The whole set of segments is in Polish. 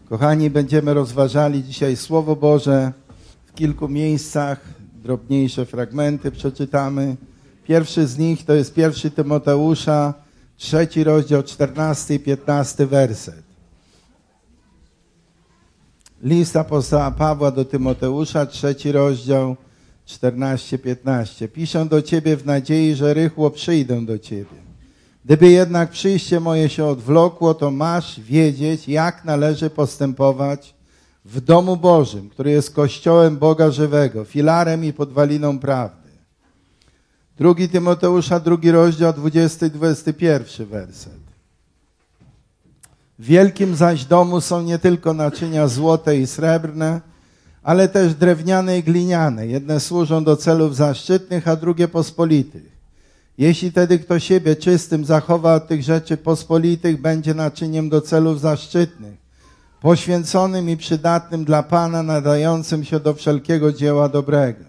Kochani, będziemy rozważali dzisiaj Słowo Boże w kilku miejscach. Drobniejsze fragmenty przeczytamy. Pierwszy z nich to jest 1 Tymoteusza, 3 rozdział, 14 i 15 werset. List apostoła Pawła do Tymoteusza, 3 rozdział, 14-15. Piszę do Ciebie w nadziei, że rychło przyjdę do Ciebie. Gdyby jednak przyjście moje się odwlokło, to masz wiedzieć, jak należy postępować w domu Bożym, który jest Kościołem Boga żywego, filarem i podwaliną prawdy. 2 Tymoteusza, 2 rozdział, 20 i 21 werset. W wielkim zaś domu są nie tylko naczynia złote i srebrne, ale też drewniane i gliniane. Jedne służą do celów zaszczytnych, a drugie pospolitych. Jeśli tedy kto siebie czystym zachowa od tych rzeczy pospolitych, będzie naczyniem do celów zaszczytnych, poświęconym i przydatnym dla Pana, nadającym się do wszelkiego dzieła dobrego.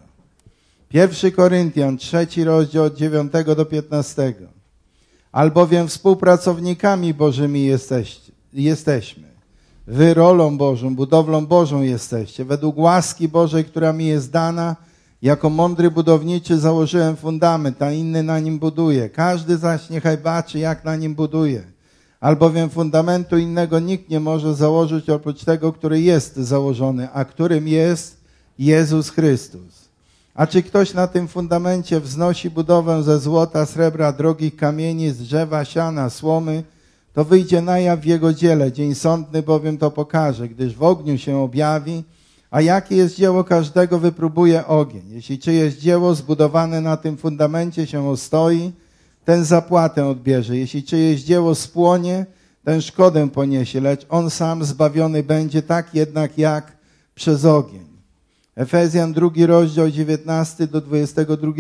1 Koryntian, 3 rozdział od 9 do 15. Albowiem współpracownikami Bożymi jesteśmy. Wy rolą Bożą, budowlą Bożą jesteście. Według łaski Bożej, która mi jest dana, jako mądry budowniczy założyłem fundament, a inny na nim buduje. Każdy zaś niechaj baczy, jak na nim buduje. Albowiem fundamentu innego nikt nie może założyć oprócz tego, który jest założony, a którym jest Jezus Chrystus. A czy ktoś na tym fundamencie wznosi budowę ze złota, srebra, drogich kamieni, z drzewa, siana, słomy, to wyjdzie na jaw w jego dziele. Dzień sądny bowiem to pokaże, gdyż w ogniu się objawi, a jakie jest dzieło każdego, wypróbuje ogień. Jeśli czyjeś dzieło zbudowane na tym fundamencie się ostoi, ten zapłatę odbierze. Jeśli czyjeś dzieło spłonie, ten szkodę poniesie, lecz on sam zbawiony będzie, tak jednak jak przez ogień. Efezjan 2 rozdział 19 do 22.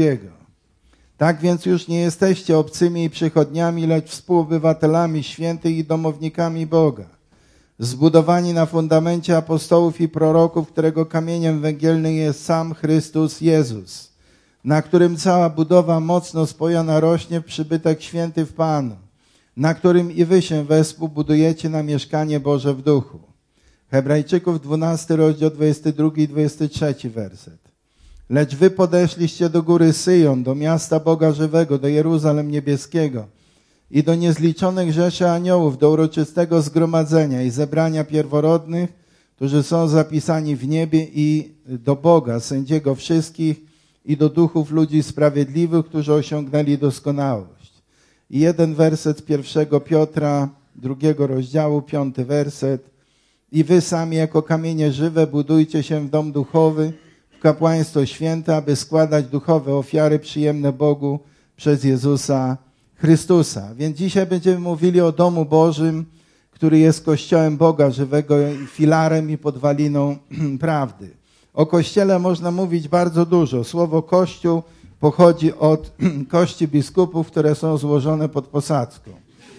Tak więc już nie jesteście obcymi i przychodniami, lecz współobywatelami świętych i domownikami Boga. Zbudowani na fundamencie apostołów i proroków, którego kamieniem węgielnym jest sam Chrystus Jezus, na którym cała budowa mocno spojona rośnie w przybytek święty w Panu, na którym i wy się wespół budujecie na mieszkanie Boże w duchu. Hebrajczyków 12 rozdział 22 i 23 werset. Lecz wy podeszliście do góry Syjon, do miasta Boga żywego, do Jeruzalem niebieskiego i do niezliczonych rzeszy aniołów, do uroczystego zgromadzenia i zebrania pierworodnych, którzy są zapisani w niebie, i do Boga, sędziego wszystkich, i do duchów ludzi sprawiedliwych, którzy osiągnęli doskonałość. I jeden werset z 1 Piotra 2 rozdziału, 5 werset. I wy sami jako kamienie żywe budujcie się w dom duchowy, w kapłaństwo święte, aby składać duchowe ofiary przyjemne Bogu przez Jezusa Chrystusa. Więc dzisiaj będziemy mówili o domu Bożym, który jest Kościołem Boga żywego, filarem i podwaliną prawdy. O Kościele można mówić bardzo dużo. Słowo Kościół pochodzi od kości biskupów, które są złożone pod posadzką.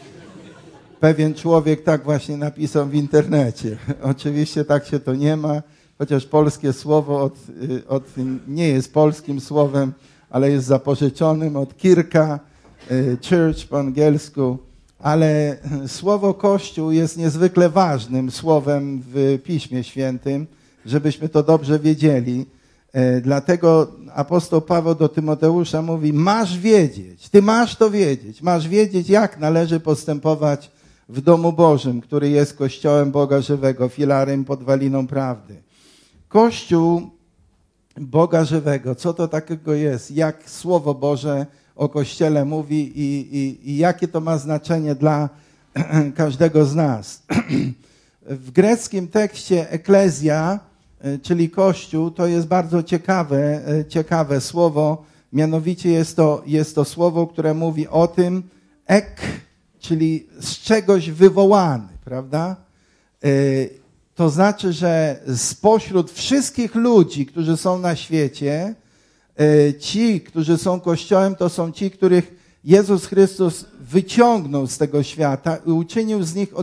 Pewien człowiek tak właśnie napisał w internecie. Oczywiście tak się to nie ma, chociaż polskie słowo nie jest polskim słowem, ale jest zapożyczonym od kirka, church po angielsku, ale słowo Kościół jest niezwykle ważnym słowem w Piśmie Świętym, żebyśmy to dobrze wiedzieli. Dlatego apostoł Paweł do Tymoteusza mówi: masz wiedzieć, ty masz to wiedzieć, masz wiedzieć, jak należy postępować w domu Bożym, który jest Kościołem Boga żywego, filarem, podwaliną prawdy. Kościół Boga żywego, co to takiego jest? Jak Słowo Boże o Kościele mówi i jakie to ma znaczenie dla każdego z nas. W greckim tekście eklezja, czyli Kościół, to jest bardzo ciekawe słowo. Mianowicie jest to słowo, które mówi o tym, czyli z czegoś wywołany, prawda? To znaczy, że spośród wszystkich ludzi, którzy są na świecie, ci, którzy są Kościołem, to są ci, których Jezus Chrystus wyciągnął z tego świata i uczynił z nich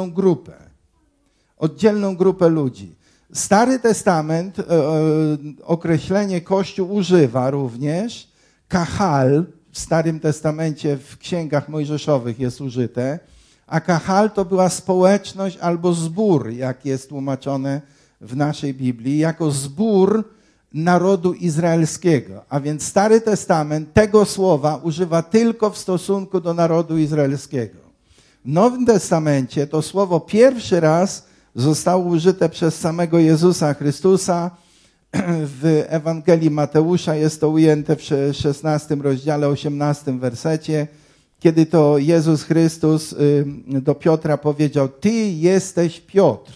oddzielną grupę ludzi. Stary Testament określenie Kościół używa również. Kahal w Starym Testamencie w księgach mojżeszowych jest użyte, a kahal to była społeczność albo zbór, jak jest tłumaczone w naszej Biblii, jako zbór narodu izraelskiego. A więc Stary Testament tego słowa używa tylko w stosunku do narodu izraelskiego. W Nowym Testamencie to słowo pierwszy raz zostało użyte przez samego Jezusa Chrystusa. W Ewangelii Mateusza jest to ujęte w 16 rozdziale, 18 wersecie, kiedy to Jezus Chrystus do Piotra powiedział: Ty jesteś Piotr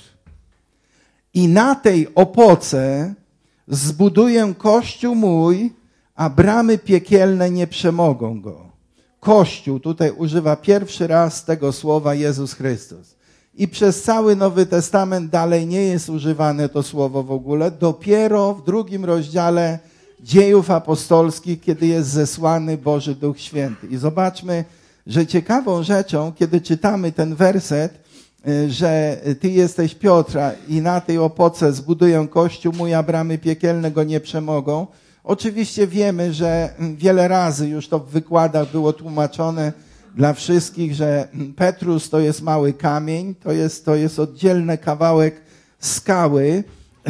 i na tej opoce zbuduję Kościół mój, a bramy piekielne nie przemogą go. Kościół, tutaj używa pierwszy raz tego słowa Jezus Chrystus. I przez cały Nowy Testament dalej nie jest używane to słowo w ogóle. Dopiero w 2 rozdziale Dziejów Apostolskich, kiedy jest zesłany Boży Duch Święty. I zobaczmy, że ciekawą rzeczą, kiedy czytamy ten werset, że Ty jesteś Piotra i na tej opoce zbuduję Kościół mój, a bramy piekielne go nie przemogą. Oczywiście wiemy, że wiele razy już to w wykładach było tłumaczone dla wszystkich, że Petrus to jest mały kamień, to jest oddzielny kawałek skały,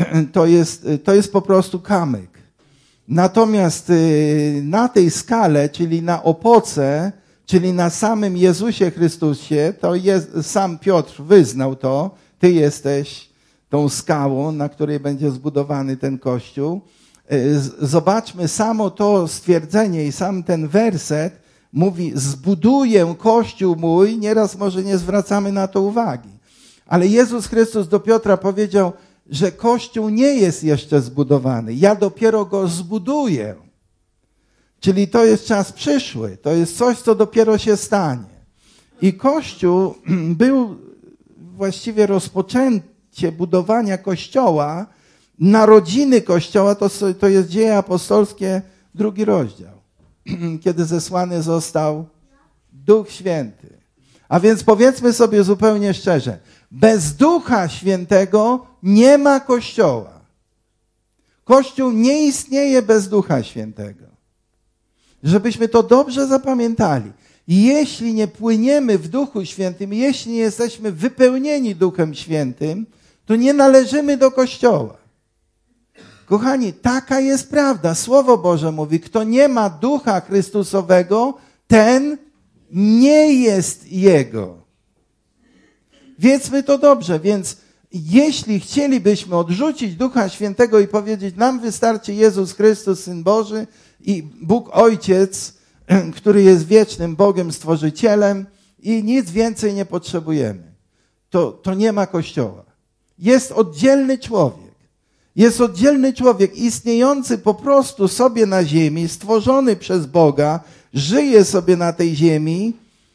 to jest po prostu kamyk. Natomiast na tej skale, czyli na opoce, czyli na samym Jezusie Chrystusie, sam Piotr wyznał to: Ty jesteś tą skałą, na której będzie zbudowany ten Kościół. Zobaczmy, samo to stwierdzenie i sam ten werset mówi: zbuduję Kościół mój. Nieraz może nie zwracamy na to uwagi. Ale Jezus Chrystus do Piotra powiedział, że Kościół nie jest jeszcze zbudowany. Ja dopiero go zbuduję. Czyli to jest czas przyszły. To jest coś, co dopiero się stanie. I Kościół był właściwie rozpoczęcie budowania Kościoła, narodziny Kościoła, to jest Dzieje Apostolskie, 2 rozdział, kiedy zesłany został Duch Święty. A więc powiedzmy sobie zupełnie szczerze, bez Ducha Świętego nie ma Kościoła. Kościół nie istnieje bez Ducha Świętego. Żebyśmy to dobrze zapamiętali. Jeśli nie płyniemy w Duchu Świętym, jeśli nie jesteśmy wypełnieni Duchem Świętym, to nie należymy do Kościoła. Kochani, taka jest prawda. Słowo Boże mówi: kto nie ma Ducha Chrystusowego, ten nie jest Jego. Wiedzmy to dobrze, więc jeśli chcielibyśmy odrzucić Ducha Świętego i powiedzieć: nam wystarczy Jezus Chrystus, Syn Boży i Bóg Ojciec, który jest wiecznym Bogiem, Stworzycielem i nic więcej nie potrzebujemy, to nie ma Kościoła. Jest oddzielny człowiek. Jest oddzielny człowiek istniejący po prostu sobie na ziemi, stworzony przez Boga, żyje sobie na tej ziemi,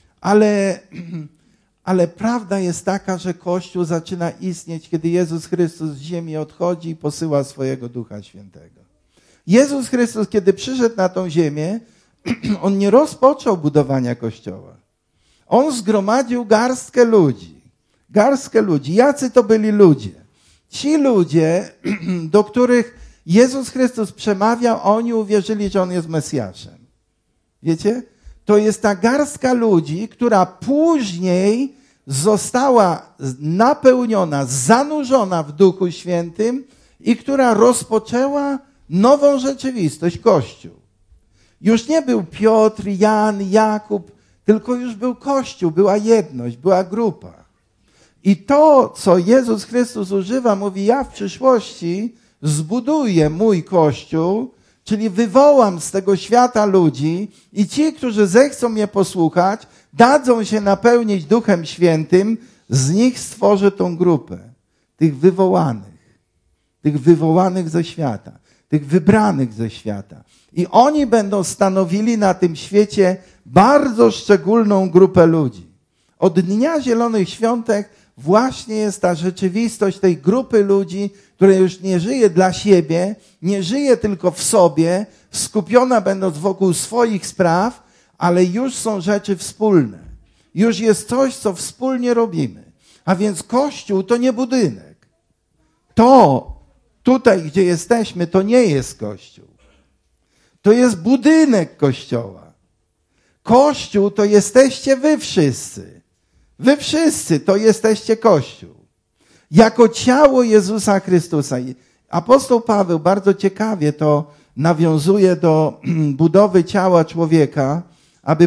ale prawda jest taka, że Kościół zaczyna istnieć, kiedy Jezus Chrystus z ziemi odchodzi i posyła swojego Ducha Świętego. Jezus Chrystus, kiedy przyszedł na tą ziemię, On nie rozpoczął budowania Kościoła. On zgromadził garstkę ludzi. Garstkę ludzi. Jacy to byli ludzie? Ci ludzie, do których Jezus Chrystus przemawiał, oni uwierzyli, że On jest Mesjaszem. Wiecie? To jest ta garstka ludzi, która później została napełniona, zanurzona w Duchu Świętym i która rozpoczęła nową rzeczywistość, Kościół. Już nie był Piotr, Jan, Jakub, tylko już był Kościół, była jedność, była grupa. I to, co Jezus Chrystus używa, mówi: ja w przyszłości zbuduję mój Kościół, czyli wywołam z tego świata ludzi i ci, którzy zechcą mnie posłuchać, dadzą się napełnić Duchem Świętym, z nich stworzę tą grupę, tych wywołanych ze świata, tych wybranych ze świata. I oni będą stanowili na tym świecie bardzo szczególną grupę ludzi. Od Dnia Zielonych Świątek właśnie jest ta rzeczywistość tej grupy ludzi, która już nie żyje dla siebie, nie żyje tylko w sobie, skupiona będąc wokół swoich spraw, ale już są rzeczy wspólne. Już jest coś, co wspólnie robimy. A więc Kościół to nie budynek. To tutaj, gdzie jesteśmy, to nie jest Kościół. To jest budynek Kościoła. Kościół to jesteście wy wszyscy. Wy wszyscy to jesteście Kościół. Jako ciało Jezusa Chrystusa. Apostoł Paweł bardzo ciekawie to nawiązuje do budowy ciała człowieka, aby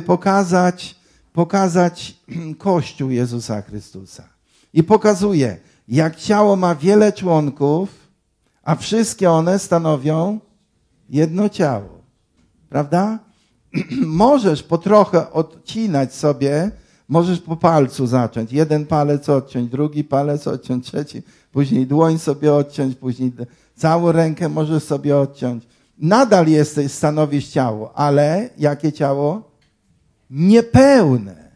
pokazać Kościół Jezusa Chrystusa. I pokazuje, jak ciało ma wiele członków, a wszystkie one stanowią jedno ciało. Prawda? Możesz po trochę odcinać sobie, możesz po palcu zacząć. Jeden palec odciąć, drugi palec odciąć, trzeci, później dłoń sobie odciąć, później całą rękę możesz sobie odciąć. Nadal stanowisz ciało, ale jakie ciało? Niepełne.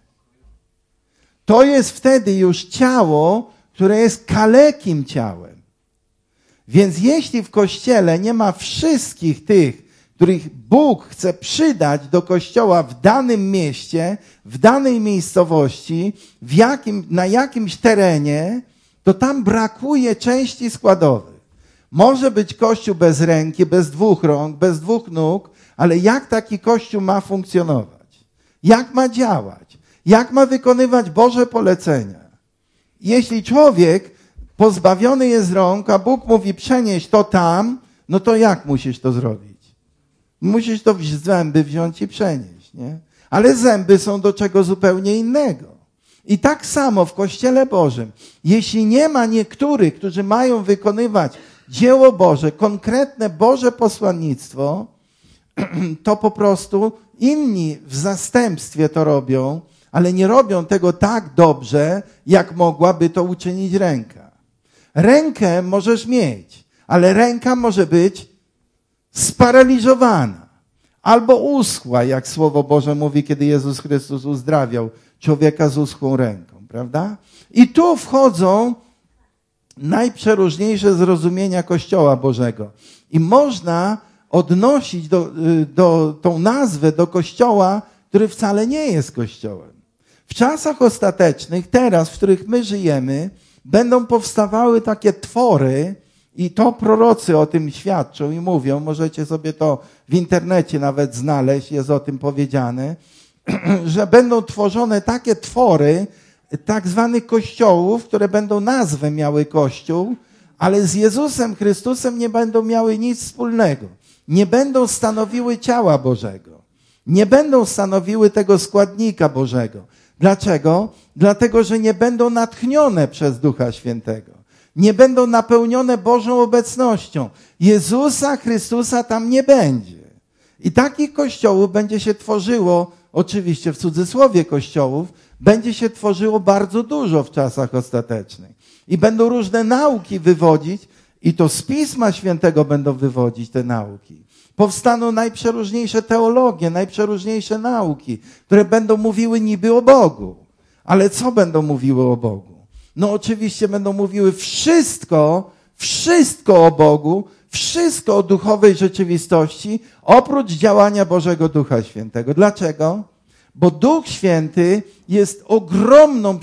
To jest wtedy już ciało, które jest kalekim ciałem. Więc jeśli w Kościele nie ma wszystkich tych, których Bóg chce przydać do Kościoła w danym mieście, w danej miejscowości, na jakimś terenie, to tam brakuje części składowych. Może być Kościół bez ręki, bez dwóch rąk, bez dwóch nóg, ale jak taki Kościół ma funkcjonować? Jak ma działać? Jak ma wykonywać Boże polecenia? Jeśli człowiek pozbawiony jest rąk, a Bóg mówi przenieść to tam, no to jak musisz to zrobić? Musisz to zęby wziąć i przenieść, nie? Ale zęby są do czego zupełnie innego. I tak samo w Kościele Bożym, jeśli nie ma niektórych, którzy mają wykonywać dzieło Boże, konkretne Boże posłannictwo, to po prostu inni w zastępstwie to robią, ale nie robią tego tak dobrze, jak mogłaby to uczynić ręka. Rękę możesz mieć, ale ręka może być sparaliżowana albo uschła, jak Słowo Boże mówi, kiedy Jezus Chrystus uzdrawiał człowieka z uschłą ręką, prawda? I tu wchodzą najprzeróżniejsze zrozumienia Kościoła Bożego. I można odnosić tą nazwę do Kościoła, który wcale nie jest Kościołem. W czasach ostatecznych, teraz, w których my żyjemy, będą powstawały takie twory, i to prorocy o tym świadczą i mówią, możecie sobie to w internecie nawet znaleźć, jest o tym powiedziane, że będą tworzone takie twory tak zwanych kościołów, które będą nazwę miały Kościół, ale z Jezusem Chrystusem nie będą miały nic wspólnego. Nie będą stanowiły ciała Bożego. Nie będą stanowiły tego składnika Bożego. Dlaczego? Dlatego, że nie będą natchnione przez Ducha Świętego. Nie będą napełnione Bożą obecnością. Jezusa Chrystusa tam nie będzie. I takich kościołów będzie się tworzyło, oczywiście w cudzysłowie kościołów, będzie się tworzyło bardzo dużo w czasach ostatecznych. I będą różne nauki wywodzić, i to z Pisma Świętego będą wywodzić te nauki. Powstaną najprzeróżniejsze teologie, najprzeróżniejsze nauki, które będą mówiły niby o Bogu. Ale co będą mówiły o Bogu? No oczywiście będą mówiły wszystko o Bogu, wszystko o duchowej rzeczywistości, oprócz działania Bożego Ducha Świętego. Dlaczego? Bo Duch Święty jest ogromną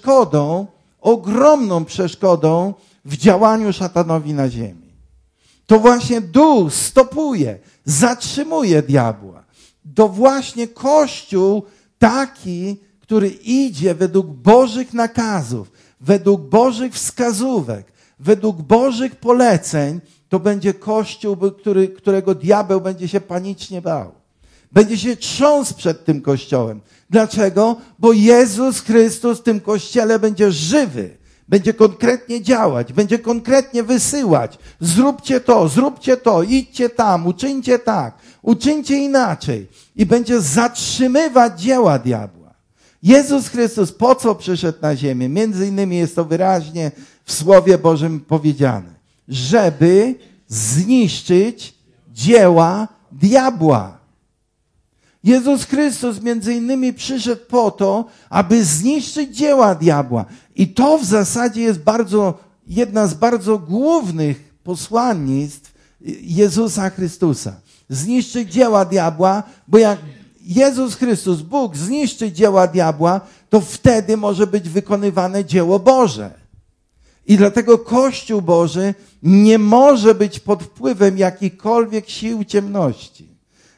przeszkodą w działaniu szatanowi na ziemi. To właśnie Duch stopuje, zatrzymuje diabła. To właśnie Kościół taki, który idzie według Bożych nakazów, według Bożych wskazówek, według Bożych poleceń, to będzie Kościół, którego diabeł będzie się panicznie bał. Będzie się trząsł przed tym Kościołem. Dlaczego? Bo Jezus Chrystus w tym Kościele będzie żywy. Będzie konkretnie działać, będzie konkretnie wysyłać. Zróbcie to, idźcie tam, uczyńcie tak, uczyńcie inaczej. I będzie zatrzymywać dzieła diabła. Jezus Chrystus po co przyszedł na ziemię? Między innymi jest to wyraźnie w Słowie Bożym powiedziane. Żeby zniszczyć dzieła diabła. Jezus Chrystus między innymi przyszedł po to, aby zniszczyć dzieła diabła. I to w zasadzie jest jedna z bardzo głównych posłannictw Jezusa Chrystusa. Zniszczyć dzieła diabła, bo jak Jezus Chrystus, Bóg zniszczy dzieła diabła, to wtedy może być wykonywane dzieło Boże. I dlatego Kościół Boży nie może być pod wpływem jakichkolwiek sił ciemności.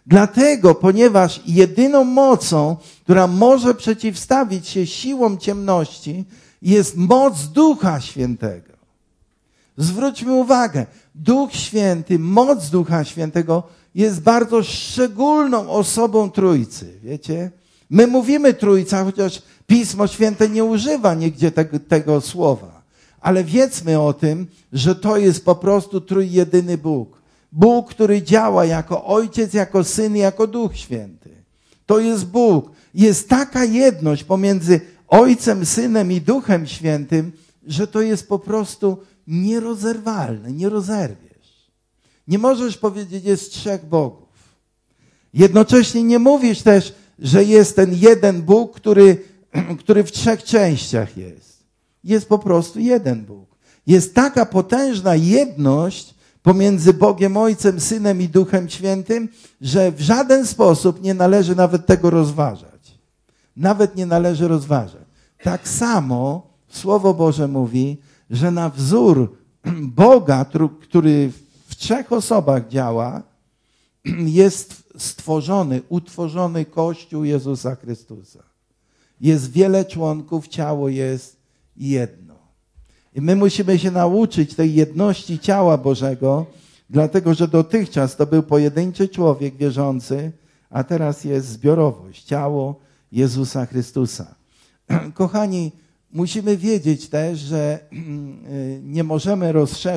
Dlatego, ponieważ jedyną mocą, która może przeciwstawić się siłom ciemności, jest moc Ducha Świętego. Zwróćmy uwagę, Duch Święty, moc Ducha Świętego jest bardzo szczególną osobą Trójcy, wiecie? My mówimy Trójca, chociaż Pismo Święte nie używa nigdzie tego słowa. Ale wiedzmy o tym, że to jest po prostu trójjedyny Bóg. Bóg, który działa jako Ojciec, jako Syn, jako Duch Święty. To jest Bóg. Jest taka jedność pomiędzy Ojcem, Synem i Duchem Świętym, że to jest po prostu nierozerwalne, nie rozerwiesz. Nie możesz powiedzieć, jest trzech Bogów. Jednocześnie nie mówisz też, że jest ten jeden Bóg, który w trzech częściach jest. Jest po prostu jeden Bóg. Jest taka potężna jedność pomiędzy Bogiem Ojcem, Synem i Duchem Świętym, że w żaden sposób nie należy nawet tego rozważać. Nawet nie należy rozważać. Tak samo Słowo Boże mówi, że na wzór Boga, który w trzech osobach działa, jest stworzony, utworzony Kościół Jezusa Chrystusa. Jest wiele członków, ciało jest jedno. I my musimy się nauczyć tej jedności ciała Bożego, dlatego że dotychczas to był pojedynczy człowiek wierzący, a teraz jest zbiorowość, ciało Jezusa Chrystusa. Kochani, musimy wiedzieć też, że nie możemy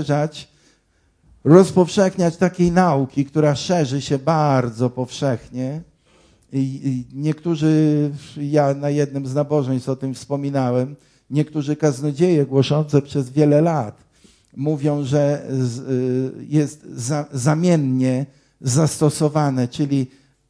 rozpowszechniać takiej nauki, która szerzy się bardzo powszechnie. I niektórzy, ja na jednym z nabożeństw o tym wspominałem, niektórzy kaznodzieje głoszące przez wiele lat mówią, że jest zamiennie zastosowane, czyli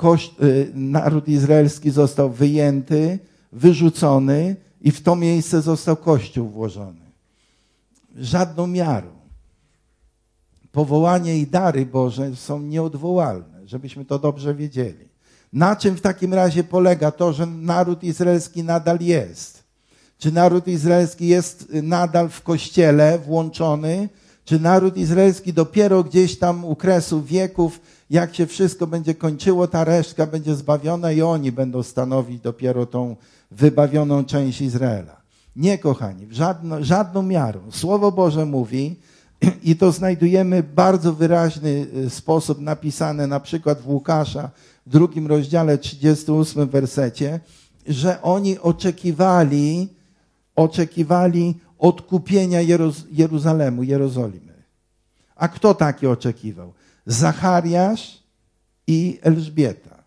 naród izraelski został wyjęty, wyrzucony i w to miejsce został Kościół włożony. Żadną miarą. Powołanie i dary Boże są nieodwołalne, żebyśmy to dobrze wiedzieli. Na czym w takim razie polega to, że naród izraelski nadal jest? Czy naród izraelski jest nadal w Kościele włączony? Czy naród izraelski dopiero gdzieś tam u kresu wieków, jak się wszystko będzie kończyło, ta resztka będzie zbawiona i oni będą stanowić dopiero tą wybawioną część Izraela? Nie, kochani, żadną miarą. Słowo Boże mówi, i to znajdujemy w bardzo wyraźny sposób napisane na przykład w Łukasza, w 2 rozdziale, 38 wersecie, że oni oczekiwali odkupienia Jeruzalemu, Jerozolimy. A kto taki oczekiwał? Zachariasz i Elżbieta.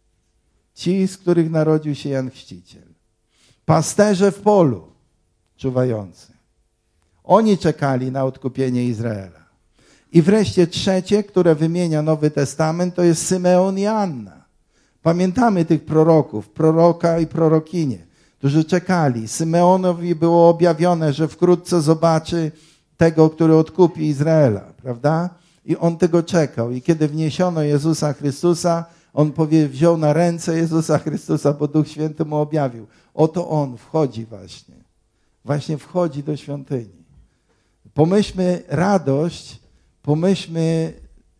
Ci, z których narodził się Jan Chrzciciel. Pasterze w polu czuwający. Oni czekali na odkupienie Izraela. I wreszcie trzecie, które wymienia Nowy Testament, to jest Symeon i Anna. Pamiętamy tych proroków, proroka i prorokinię, którzy czekali. Symeonowi było objawione, że wkrótce zobaczy tego, który odkupi Izraela, prawda? I on tego czekał. I kiedy wniesiono Jezusa Chrystusa, on wziął na ręce Jezusa Chrystusa, bo Duch Święty mu objawił. Oto on wchodzi właśnie. Właśnie wchodzi do świątyni. Pomyślmy radość, pomyślmy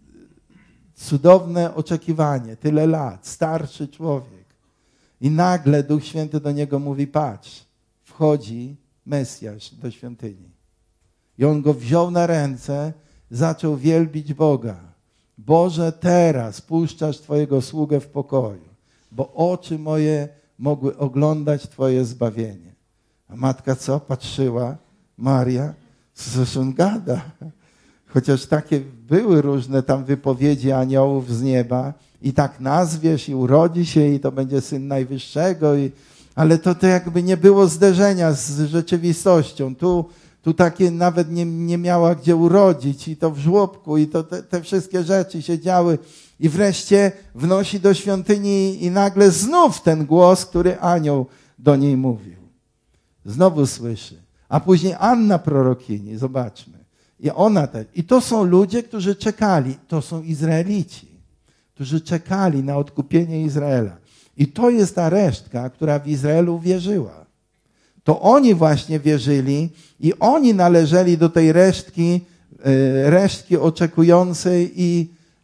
cudowne oczekiwanie, tyle lat, starszy człowiek. I nagle Duch Święty do niego mówi, patrz, wchodzi Mesjasz do świątyni. I on go wziął na ręce, zaczął wielbić Boga. Boże, teraz puszczasz Twojego sługę w pokoju, bo oczy moje mogły oglądać Twoje zbawienie. A matka co? Patrzyła, Maria, co on gada? Chociaż takie były różne tam wypowiedzi aniołów z nieba i tak nazwiesz i urodzi się i to będzie Syn Najwyższego, ale to jakby nie było zderzenia z rzeczywistością. Tu takie nawet nie miała gdzie urodzić i to w żłobku i to te wszystkie rzeczy się działy i wreszcie wnosi do świątyni i nagle znów ten głos, który anioł do niej mówił. Znowu słyszy. A później Anna prorokini, zobaczmy. I ona też. I to są ludzie, którzy czekali. To są Izraelici, którzy czekali na odkupienie Izraela. I to jest ta resztka, która w Izraelu wierzyła. To oni właśnie wierzyli i oni należeli do tej resztki oczekującej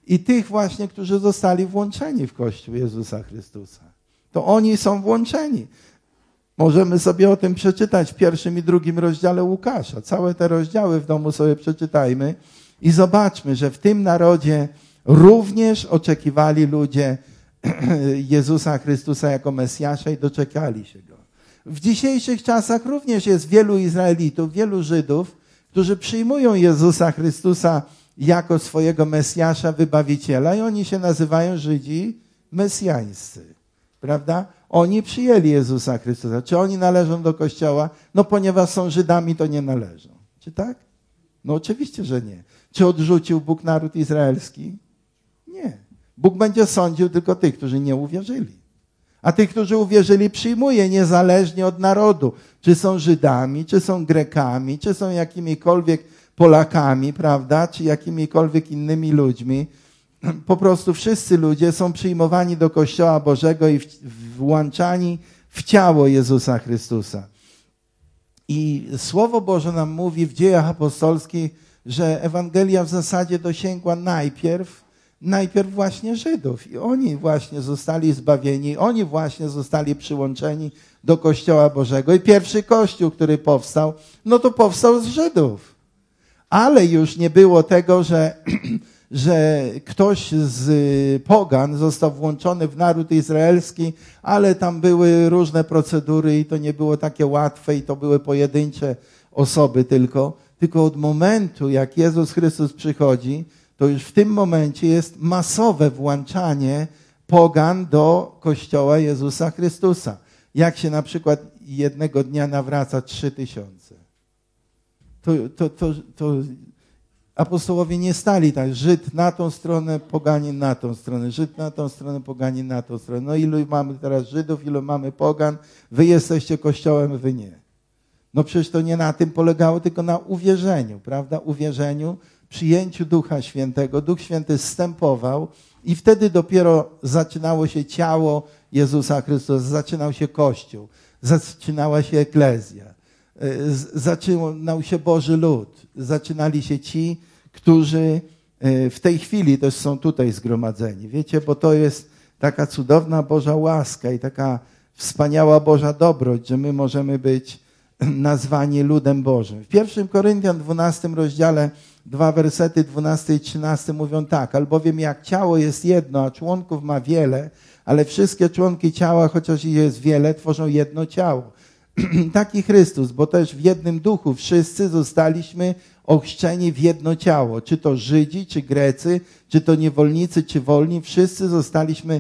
i tych właśnie, którzy zostali włączeni w Kościół Jezusa Chrystusa. To oni są włączeni. Możemy sobie o tym przeczytać w 1. i 2. rozdziale Łukasza. Całe te rozdziały w domu sobie przeczytajmy i zobaczmy, że w tym narodzie również oczekiwali ludzie Jezusa Chrystusa jako Mesjasza i doczekali się Go. W dzisiejszych czasach również jest wielu Izraelitów, wielu Żydów, którzy przyjmują Jezusa Chrystusa jako swojego Mesjasza, Wybawiciela i oni się nazywają Żydzi mesjańscy. Prawda? Oni przyjęli Jezusa Chrystusa. Czy oni należą do Kościoła? No ponieważ są Żydami, to nie należą. Czy tak? No oczywiście, że nie. Czy odrzucił Bóg naród izraelski? Nie. Bóg będzie sądził tylko tych, którzy nie uwierzyli. A tych, którzy uwierzyli, przyjmuje niezależnie od narodu. Czy są Żydami, czy są Grekami, czy są jakimikolwiek Polakami, prawda? Czy jakimikolwiek innymi ludźmi. Po prostu wszyscy ludzie są przyjmowani do Kościoła Bożego i włączani w ciało Jezusa Chrystusa. I Słowo Boże nam mówi w Dziejach Apostolskich, że Ewangelia w zasadzie dosięgła najpierw właśnie Żydów. I oni właśnie zostali zbawieni, oni właśnie zostali przyłączeni do Kościoła Bożego. I pierwszy Kościół, który powstał, no to powstał z Żydów. Ale już nie było tego, że ktoś z pogan został włączony w naród izraelski, ale tam były różne procedury i to nie było takie łatwe i to były pojedyncze osoby tylko od momentu, jak Jezus Chrystus przychodzi, to już w tym momencie jest masowe włączanie pogan do Kościoła Jezusa Chrystusa. Jak się na przykład jednego dnia nawraca 3000. To apostołowie nie stali tak, Żyd na tą stronę, poganin na tą stronę, Żyd na tą stronę, poganin na tą stronę. No ilu mamy teraz Żydów, ilu mamy pogan, wy jesteście Kościołem, wy nie. No przecież to nie na tym polegało, tylko na uwierzeniu, prawda? Uwierzeniu, przyjęciu Ducha Świętego. Duch Święty zstępował i wtedy dopiero zaczynało się ciało Jezusa Chrystusa, zaczynał się Kościół, zaczynała się eklezja, zaczynał się Boży lud, zaczynali się ci, którzy w tej chwili też są tutaj zgromadzeni. Wiecie, bo to jest taka cudowna Boża łaska i taka wspaniała Boża dobroć, że my możemy być nazwani ludem Bożym. W 1 Koryntian 12 rozdziale 2 wersety 12 i 13 mówią tak: albowiem jak ciało jest jedno, a członków ma wiele, ale wszystkie członki ciała, chociaż ich jest wiele, tworzą jedno ciało. Taki Chrystus, bo też w jednym duchu wszyscy zostaliśmy ochrzczeni w jedno ciało. Czy to Żydzi, czy Grecy, czy to niewolnicy, czy wolni, wszyscy zostaliśmy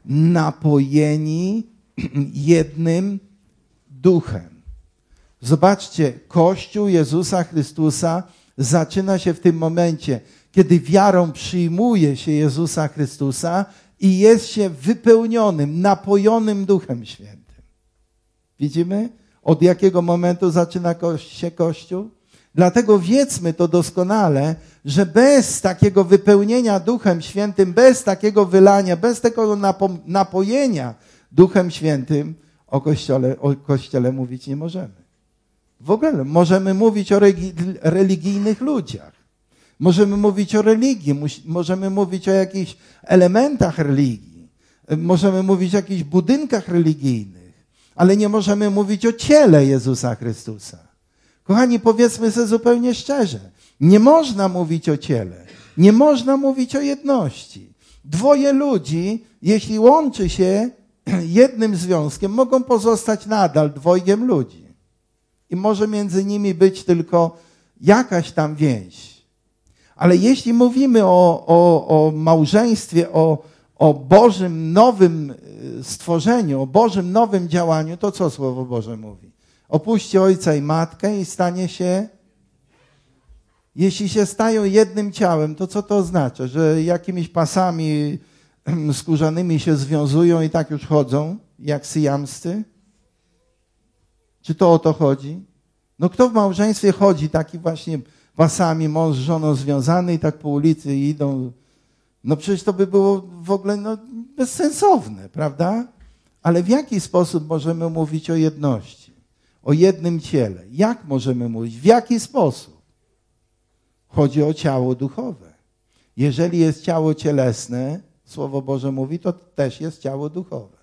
napojeni jednym duchem. Zobaczcie, Kościół Jezusa Chrystusa zaczyna się w tym momencie, kiedy wiarą przyjmuje się Jezusa Chrystusa i jest się wypełnionym, napojonym Duchem Świętym. Widzimy? Od jakiego momentu zaczyna się Kościół? Dlatego wiedzmy to doskonale, że bez takiego wypełnienia Duchem Świętym, bez takiego wylania, bez tego napojenia Duchem Świętym o Kościele mówić nie możemy. W ogóle możemy mówić o religijnych ludziach. Możemy mówić o religii, możemy mówić o jakichś elementach religii. Możemy mówić o jakichś budynkach religijnych, ale nie możemy mówić o ciele Jezusa Chrystusa. Kochani, powiedzmy sobie zupełnie szczerze. Nie można mówić o ciele. Nie można mówić o jedności. Dwoje ludzi, jeśli łączy się jednym związkiem, mogą pozostać nadal dwojgiem ludzi. I może między nimi być tylko jakaś tam więź. Ale jeśli mówimy o małżeństwie, o Bożym nowym stworzeniu, o Bożym nowym działaniu, to co Słowo Boże mówi? Opuści ojca i matkę i stanie się... Jeśli się stają jednym ciałem, to co to oznacza? Że jakimiś pasami skórzanymi się związują i tak już chodzą, jak syjamscy? Czy to o to chodzi? No kto w małżeństwie chodzi taki właśnie pasami, mąż z żoną związany i tak po ulicy idą? No przecież to by było w ogóle bezsensowne, prawda? Ale w jaki sposób możemy mówić o jedności? O jednym ciele? Jak możemy mówić? W jaki sposób? Chodzi o ciało duchowe. Jeżeli jest ciało cielesne, Słowo Boże mówi, to też jest ciało duchowe.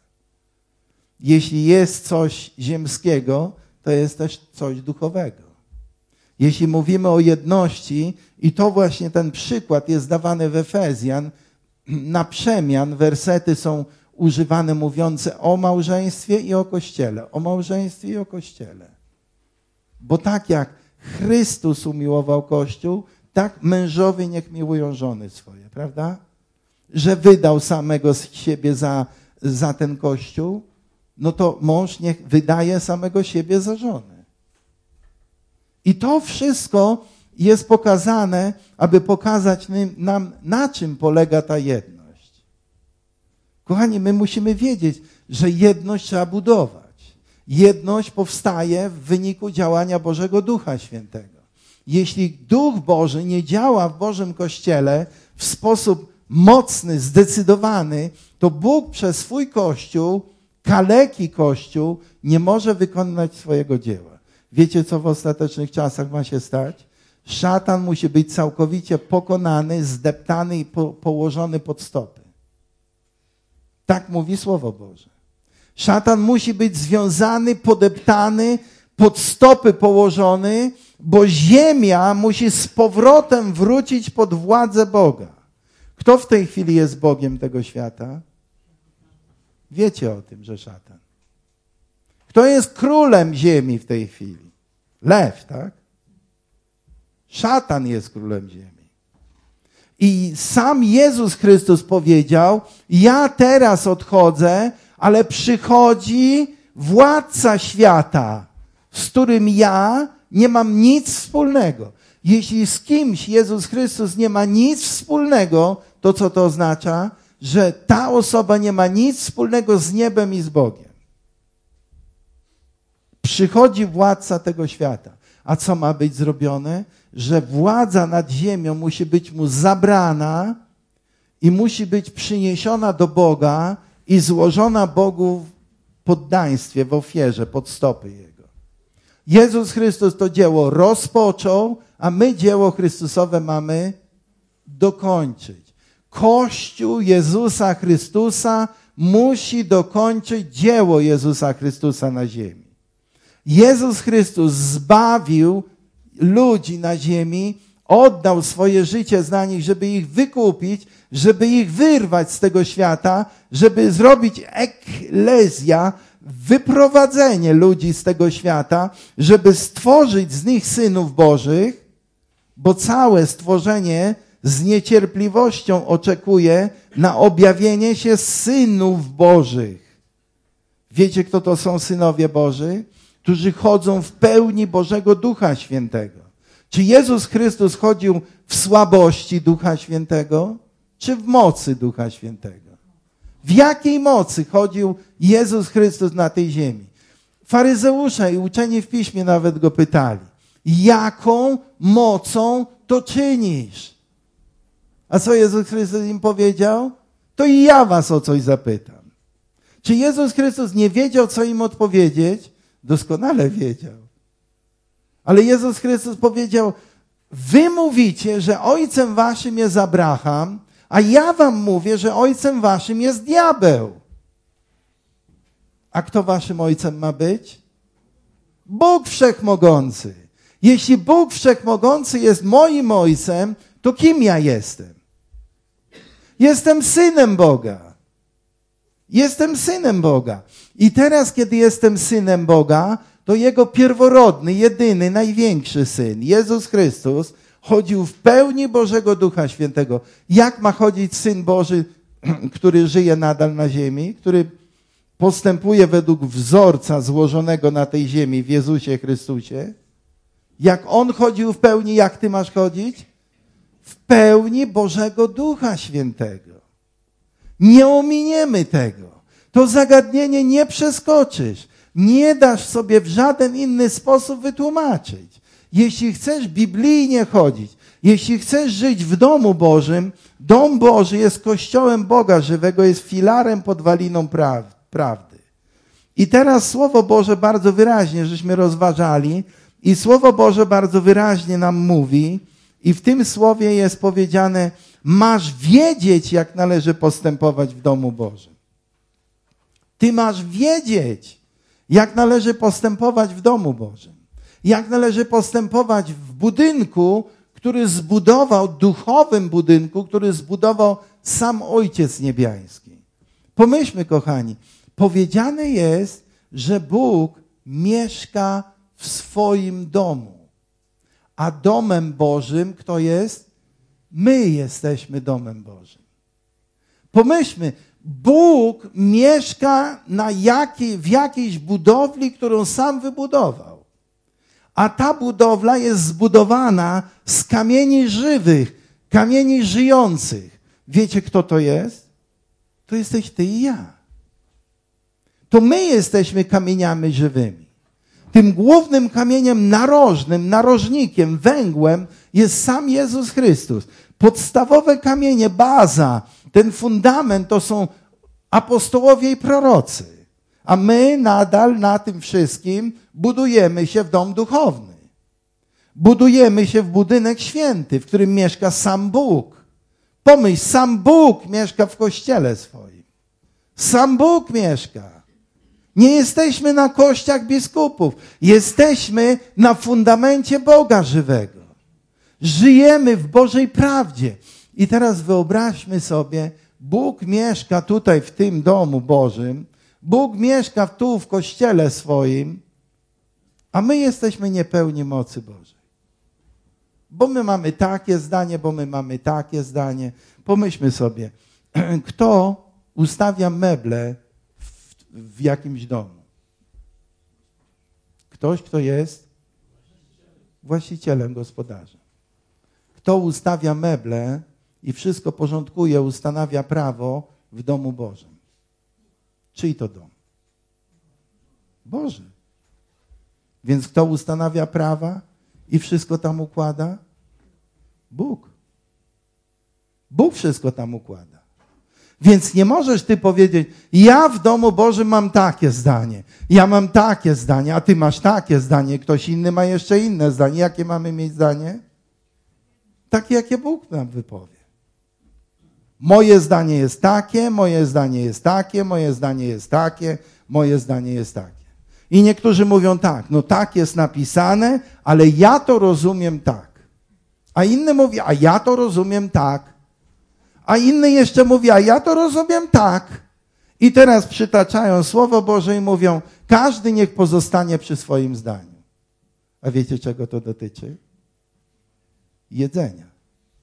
Jeśli jest coś ziemskiego, to jest też coś duchowego. Jeśli mówimy o jedności, i to właśnie ten przykład jest dawany w Efezjan, na przemian wersety są używane mówiące o małżeństwie i o Kościele. O małżeństwie i o Kościele. Bo tak jak Chrystus umiłował Kościół, tak mężowie niech miłują żony swoje, prawda? Że wydał samego z siebie za ten Kościół, no to mąż niech wydaje samego siebie za żonę. I to wszystko jest pokazane, aby pokazać nam, na czym polega ta jedność. Kochani, my musimy wiedzieć, że jedność trzeba budować. Jedność powstaje w wyniku działania Bożego Ducha Świętego. Jeśli Duch Boży nie działa w Bożym Kościele w sposób mocny, zdecydowany, to Bóg przez swój Kościół, kaleki Kościół, nie może wykonać swojego dzieła. Wiecie, co w ostatecznych czasach ma się stać? Szatan musi być całkowicie pokonany, zdeptany i położony pod stopy. Tak mówi Słowo Boże. Szatan musi być związany, podeptany, pod stopy położony, bo ziemia musi z powrotem wrócić pod władzę Boga. Kto w tej chwili jest Bogiem tego świata? Wiecie o tym, że szatan. Kto jest królem ziemi w tej chwili? Lew, tak? Szatan jest królem ziemi. I sam Jezus Chrystus powiedział, ja teraz odchodzę, ale przychodzi władca świata, z którym ja nie mam nic wspólnego. Jeśli z kimś Jezus Chrystus nie ma nic wspólnego, to co to oznacza? Że ta osoba nie ma nic wspólnego z niebem i z Bogiem. Przychodzi władca tego świata. A co ma być zrobione? Że władza nad ziemią musi być mu zabrana i musi być przyniesiona do Boga i złożona Bogu w poddaństwie, w ofierze, pod stopy Jego. Jezus Chrystus to dzieło rozpoczął, a my dzieło Chrystusowe mamy dokończyć. Kościół Jezusa Chrystusa musi dokończyć dzieło Jezusa Chrystusa na ziemi. Jezus Chrystus zbawił ludzi na ziemi, oddał swoje życie za nich, żeby ich wykupić, żeby ich wyrwać z tego świata, żeby zrobić eklezja, wyprowadzenie ludzi z tego świata, żeby stworzyć z nich synów Bożych, bo całe stworzenie z niecierpliwością oczekuje na objawienie się synów Bożych. Wiecie, kto to są synowie Boży? Którzy chodzą w pełni Bożego Ducha Świętego. Czy Jezus Chrystus chodził w słabości Ducha Świętego, czy w mocy Ducha Świętego? W jakiej mocy chodził Jezus Chrystus na tej ziemi? Faryzeusze i uczeni w Piśmie nawet go pytali, jaką mocą to czynisz? A co Jezus Chrystus im powiedział? To i ja was o coś zapytam. Czy Jezus Chrystus nie wiedział, co im odpowiedzieć? Doskonale wiedział. Ale Jezus Chrystus powiedział, wy mówicie, że ojcem waszym jest Abraham, a ja wam mówię, że ojcem waszym jest diabeł. A kto waszym ojcem ma być? Bóg Wszechmogący. Jeśli Bóg Wszechmogący jest moim ojcem, to kim ja jestem? Jestem synem Boga. Jestem synem Boga. I teraz, kiedy jestem synem Boga, to Jego pierworodny, jedyny, największy Syn, Jezus Chrystus, chodził w pełni Bożego Ducha Świętego. Jak ma chodzić Syn Boży, który żyje nadal na ziemi, który postępuje według wzorca złożonego na tej ziemi w Jezusie Chrystusie? Jak On chodził w pełni, jak ty masz chodzić? W pełni Bożego Ducha Świętego. Nie ominiemy tego. To zagadnienie nie przeskoczysz. Nie dasz sobie w żaden inny sposób wytłumaczyć. Jeśli chcesz biblijnie chodzić, jeśli chcesz żyć w domu Bożym, dom Boży jest kościołem Boga żywego, jest filarem, podwaliną prawdy. I teraz Słowo Boże bardzo wyraźnie, żeśmy rozważali, i Słowo Boże bardzo wyraźnie nam mówi, i w tym słowie jest powiedziane, Masz wiedzieć, jak należy postępować w domu Bożym. Ty masz wiedzieć, jak należy postępować w domu Bożym. Jak należy postępować w budynku, który zbudował, duchowym budynku, który zbudował sam Ojciec Niebiański. Pomyślmy, kochani, powiedziane jest, że Bóg mieszka w swoim domu. A domem Bożym kto jest? My jesteśmy domem Bożym. Pomyślmy, Bóg mieszka w jakiejś budowli, którą sam wybudował. A ta budowla jest zbudowana z kamieni żywych, kamieni żyjących. Wiecie, kto to jest? To jesteś ty i ja. To my jesteśmy kamieniami żywymi. Tym głównym kamieniem narożnym, narożnikiem, węgłem jest sam Jezus Chrystus. Podstawowe kamienie, baza, ten fundament to są apostołowie i prorocy. A my nadal na tym wszystkim budujemy się w dom duchowny. Budujemy się w budynek święty, w którym mieszka sam Bóg. Pomyśl, sam Bóg mieszka w kościele swoim. Sam Bóg mieszka. Nie jesteśmy na kościach biskupów. Jesteśmy na fundamencie Boga żywego. Żyjemy w Bożej prawdzie. I teraz wyobraźmy sobie, Bóg mieszka tutaj w tym domu Bożym. Bóg mieszka tu w kościele swoim, a my jesteśmy niepełni mocy Bożej. Bo my mamy takie zdanie, bo my mamy takie zdanie. Pomyślmy sobie, kto ustawia meble w jakimś domu? Ktoś, kto jest właścicielem, gospodarzem. Kto ustawia meble i wszystko porządkuje, ustanawia prawo w domu Bożym? Czyj to dom? Boży. Więc kto ustanawia prawa i wszystko tam układa? Bóg. Bóg wszystko tam układa. Więc nie możesz ty powiedzieć, ja w domu Bożym mam takie zdanie, ja mam takie zdanie, a ty masz takie zdanie, ktoś inny ma jeszcze inne zdanie. Jakie mamy mieć zdanie? Takie, jakie Bóg nam wypowie. Moje zdanie jest takie, moje zdanie jest takie, moje zdanie jest takie, moje zdanie jest takie. I niektórzy mówią tak, no tak jest napisane, ale ja to rozumiem tak. A inny mówi, a ja to rozumiem tak. A inny jeszcze mówi, a ja to rozumiem tak. I teraz przytaczają Słowo Boże i mówią, każdy niech pozostanie przy swoim zdaniu. A wiecie, czego to dotyczy? Jedzenia.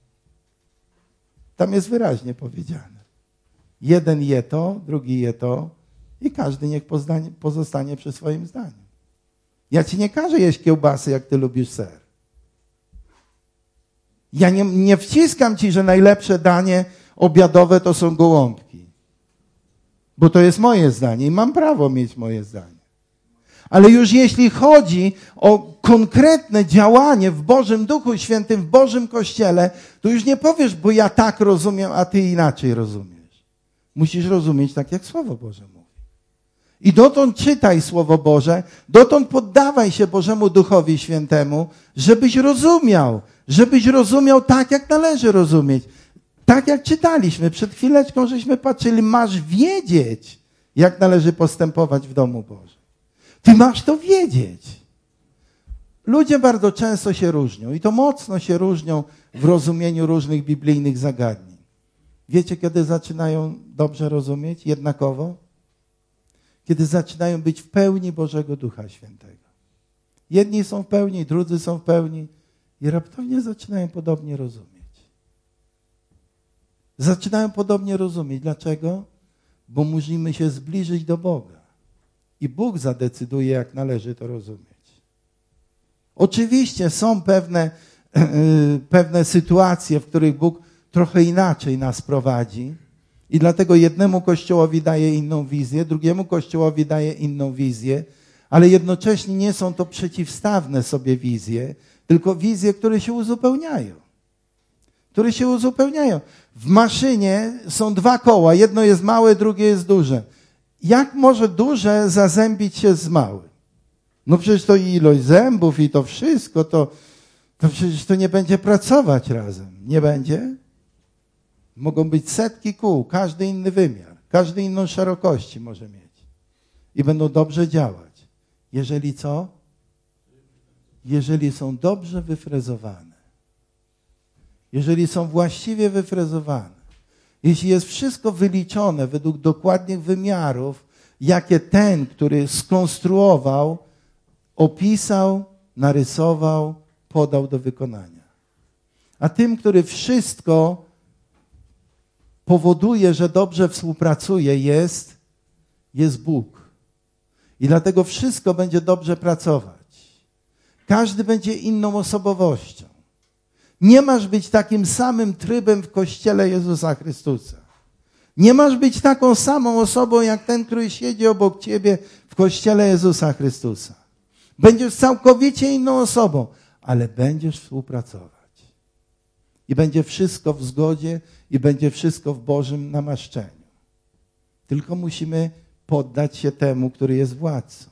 Tam jest wyraźnie powiedziane. Jeden je to, drugi je to i każdy niech pozostanie przy swoim zdaniu. Ja ci nie każę jeść kiełbasy, jak ty lubisz ser. Ja nie wciskam ci, że najlepsze danie obiadowe to są gołąbki. Bo to jest moje zdanie i mam prawo mieć moje zdanie. Ale już jeśli chodzi o konkretne działanie w Bożym Duchu Świętym, w Bożym Kościele, to już nie powiesz, bo ja tak rozumiem, a ty inaczej rozumiesz. Musisz rozumieć tak, jak Słowo Boże mówi. I dotąd czytaj Słowo Boże, dotąd poddawaj się Bożemu Duchowi Świętemu, żebyś rozumiał tak, jak należy rozumieć. Tak jak czytaliśmy, przed chwileczką żeśmy patrzyli, masz wiedzieć, jak należy postępować w domu Bożym. Ty masz to wiedzieć. Ludzie bardzo często się różnią i to mocno się różnią w rozumieniu różnych biblijnych zagadnień. Wiecie, kiedy zaczynają dobrze rozumieć jednakowo? Kiedy zaczynają być w pełni Bożego Ducha Świętego. Jedni są w pełni, drudzy są w pełni i raptownie zaczynają podobnie rozumieć. Zaczynają podobnie rozumieć. Dlaczego? Bo musimy się zbliżyć do Boga. I Bóg zadecyduje, jak należy to rozumieć. Oczywiście są pewne sytuacje, w których Bóg trochę inaczej nas prowadzi i dlatego jednemu kościołowi daje inną wizję, drugiemu kościołowi daje inną wizję, ale jednocześnie nie są to przeciwstawne sobie wizje, tylko wizje, które się uzupełniają. W maszynie są dwa koła, jedno jest małe, drugie jest duże. Jak może duże zazębić się z małym? No przecież to i ilość zębów i to wszystko, to przecież to nie będzie pracować razem. Nie będzie? Mogą być setki kół, każdy inny wymiar, każdy inną szerokości może mieć. I będą dobrze działać. Jeżeli co? Jeżeli są dobrze wyfrezowane. Jeżeli są właściwie wyfrezowane. Jeśli jest wszystko wyliczone według dokładnych wymiarów, jakie ten, który skonstruował, opisał, narysował, podał do wykonania. A tym, który wszystko powoduje, że dobrze współpracuje, jest Bóg. I dlatego wszystko będzie dobrze pracować. Każdy będzie inną osobowością. Nie masz być takim samym trybem w Kościele Jezusa Chrystusa. Nie masz być taką samą osobą, jak ten, który siedzi obok ciebie w Kościele Jezusa Chrystusa. Będziesz całkowicie inną osobą, ale będziesz współpracować. I będzie wszystko w zgodzie i będzie wszystko w Bożym namaszczeniu. Tylko musimy poddać się temu, który jest władcą.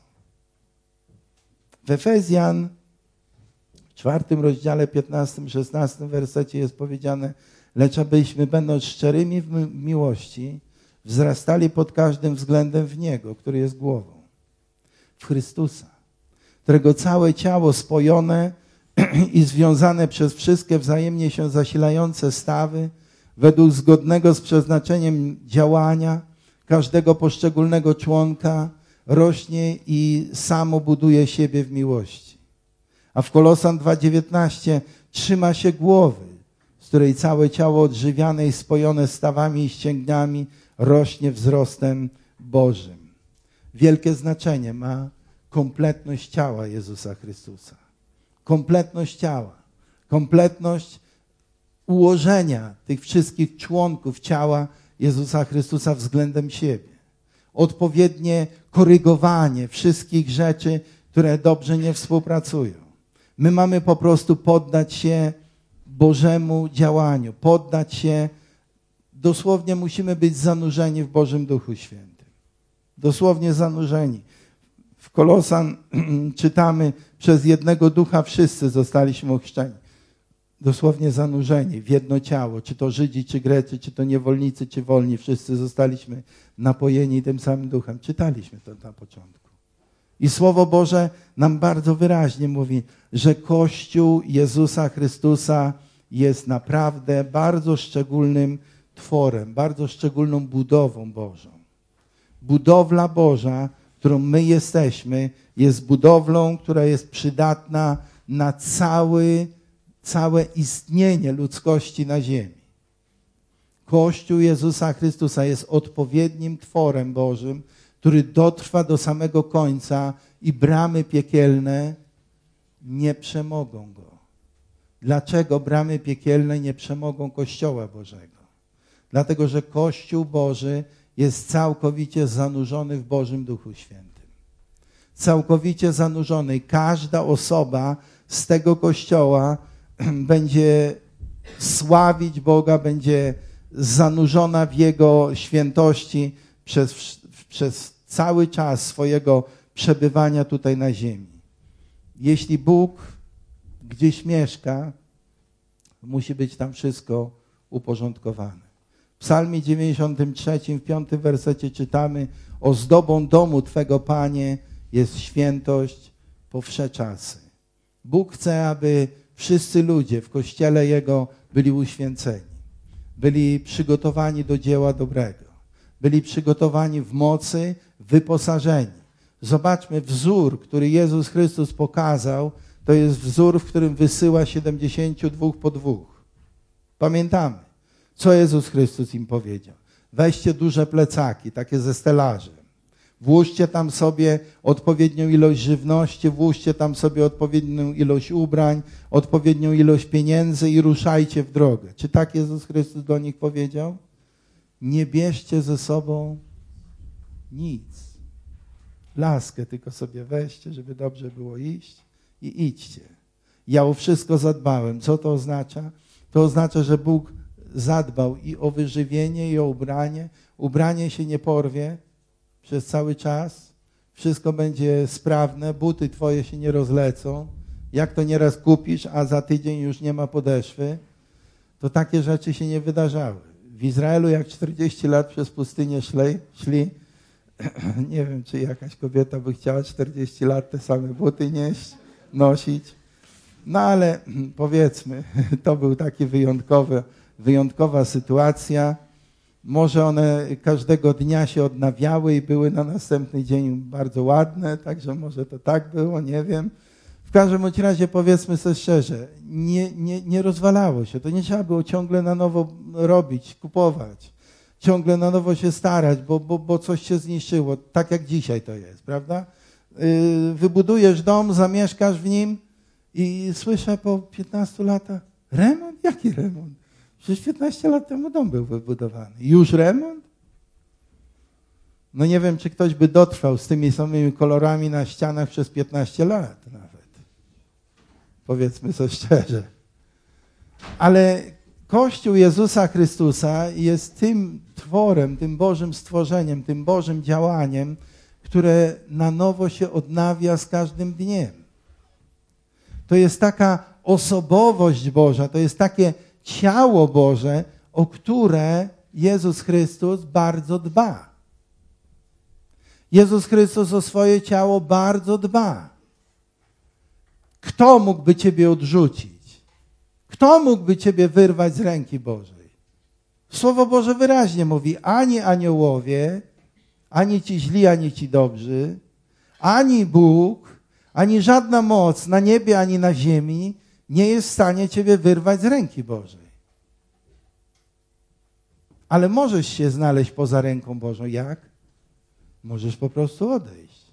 W Efezjan w 4 rozdziale 15-16 wersecie jest powiedziane: lecz abyśmy, będąc szczerymi w miłości, wzrastali pod każdym względem w Niego, który jest głową. W Chrystusa, którego całe ciało spojone i związane przez wszystkie wzajemnie się zasilające stawy, według zgodnego z przeznaczeniem działania każdego poszczególnego członka, rośnie i samo buduje siebie w miłości. A w Kolosan 2:19 trzyma się głowy, z której całe ciało odżywiane i spojone stawami i ścięgniami rośnie wzrostem Bożym. Wielkie znaczenie ma kompletność ciała Jezusa Chrystusa. Kompletność ciała. Kompletność ułożenia tych wszystkich członków ciała Jezusa Chrystusa względem siebie. Odpowiednie korygowanie wszystkich rzeczy, które dobrze nie współpracują. My mamy po prostu poddać się Bożemu działaniu. Poddać się, dosłownie musimy być zanurzeni w Bożym Duchu Świętym. Dosłownie zanurzeni. W Kolosan czytamy: przez jednego Ducha wszyscy zostaliśmy ochrzczeni. Dosłownie zanurzeni w jedno ciało. Czy to Żydzi, czy Grecy, czy to niewolnicy, czy wolni. Wszyscy zostaliśmy napojeni tym samym Duchem. Czytaliśmy to na początku. I Słowo Boże nam bardzo wyraźnie mówi, że Kościół Jezusa Chrystusa jest naprawdę bardzo szczególnym tworem, bardzo szczególną budową Bożą. Budowla Boża, którą my jesteśmy, jest budowlą, która jest przydatna na całe istnienie ludzkości na ziemi. Kościół Jezusa Chrystusa jest odpowiednim tworem Bożym, który dotrwa do samego końca i bramy piekielne nie przemogą go. Dlaczego bramy piekielne nie przemogą Kościoła Bożego? Dlatego, że Kościół Boży jest całkowicie zanurzony w Bożym Duchu Świętym. Całkowicie zanurzony. Każda osoba z tego Kościoła będzie sławić Boga, będzie zanurzona w Jego świętości przez cały czas swojego przebywania tutaj na ziemi. Jeśli Bóg gdzieś mieszka, musi być tam wszystko uporządkowane. W Psalmie 93, w 5 wersecie czytamy: ozdobą domu Twego, Panie, jest świętość po wsze czasy. Bóg chce, aby wszyscy ludzie w Kościele Jego byli uświęceni. Byli przygotowani do dzieła dobrego. Byli przygotowani w mocy, wyposażeni. Zobaczmy, wzór, który Jezus Chrystus pokazał, to jest wzór, w którym wysyła 72 po 2. Pamiętamy, co Jezus Chrystus im powiedział. Weźcie duże plecaki, takie ze stelażem. Włóżcie tam sobie odpowiednią ilość żywności, włóżcie tam sobie odpowiednią ilość ubrań, odpowiednią ilość pieniędzy i ruszajcie w drogę. Czy tak Jezus Chrystus do nich powiedział? Nie bierzcie ze sobą nic. Laskę tylko sobie weźcie, żeby dobrze było iść i idźcie. Ja o wszystko zadbałem. Co to oznacza? To oznacza, że Bóg zadbał i o wyżywienie, i o ubranie. Ubranie się nie porwie przez cały czas. Wszystko będzie sprawne, buty twoje się nie rozlecą. Jak to nieraz kupisz, a za tydzień już nie ma podeszwy, to takie rzeczy się nie wydarzały. w Izraelu jak 40 lat przez pustynię szli, nie wiem, czy jakaś kobieta by chciała 40 lat te same buty nosić. No ale powiedzmy, to był taki wyjątkowa sytuacja. Może one każdego dnia się odnawiały i były na następny dzień bardzo ładne, także może to tak było, nie wiem. W każdym bądź razie powiedzmy sobie szczerze, nie rozwalało się. To nie trzeba było ciągle na nowo robić, kupować. Ciągle na nowo się starać, bo coś się zniszczyło. Tak jak dzisiaj to jest, prawda? Wybudujesz dom, zamieszkasz w nim i słyszę po 15 latach, remont? Jaki remont? Przecież 15 lat temu dom był wybudowany. Już remont? No nie wiem, czy ktoś by dotrwał z tymi samymi kolorami na ścianach przez 15 lat nawet. Powiedzmy sobie szczerze. Ale Kościół Jezusa Chrystusa jest tym tworem, tym Bożym stworzeniem, tym Bożym działaniem, które na nowo się odnawia z każdym dniem. To jest taka osobowość Boża, to jest takie ciało Boże, o które Jezus Chrystus bardzo dba. Jezus Chrystus o swoje ciało bardzo dba. Kto mógłby ciebie odrzucić? Kto mógłby ciebie wyrwać z ręki Bożej? Słowo Boże wyraźnie mówi, ani aniołowie, ani ci źli, ani ci dobrzy, ani Bóg, ani żadna moc na niebie, ani na ziemi nie jest w stanie ciebie wyrwać z ręki Bożej. Ale możesz się znaleźć poza ręką Bożą. Jak? Możesz po prostu odejść.